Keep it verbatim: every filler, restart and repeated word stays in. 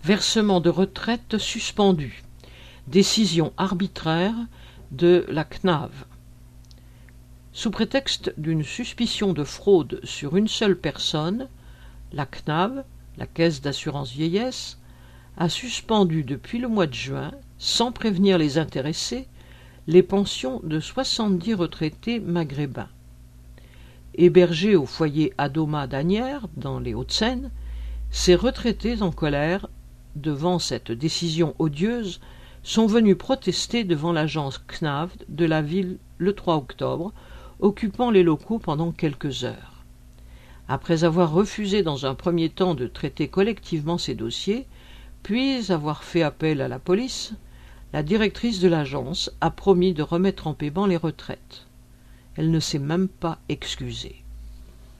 Versement de retraite suspendu. Décision arbitraire de la C N A V. Sous prétexte d'une suspicion de fraude sur une seule personne, la C N A V, la Caisse d'assurance vieillesse, a suspendu depuis le mois de juin, sans prévenir les intéressés, les pensions de soixante-dix retraités maghrébins. Hébergés au foyer Adoma d'Asnières, dans les Hauts-de-Seine, ces retraités en colère devant cette décision odieuse sont venus protester devant l'agence C N A V de la ville le trois octobre, occupant les locaux pendant quelques heures. Après avoir refusé dans un premier temps de traiter collectivement ces dossiers, puis avoir fait appel à la police, la directrice de l'agence a promis de remettre en paiement les retraites. Elle ne s'est même pas excusée.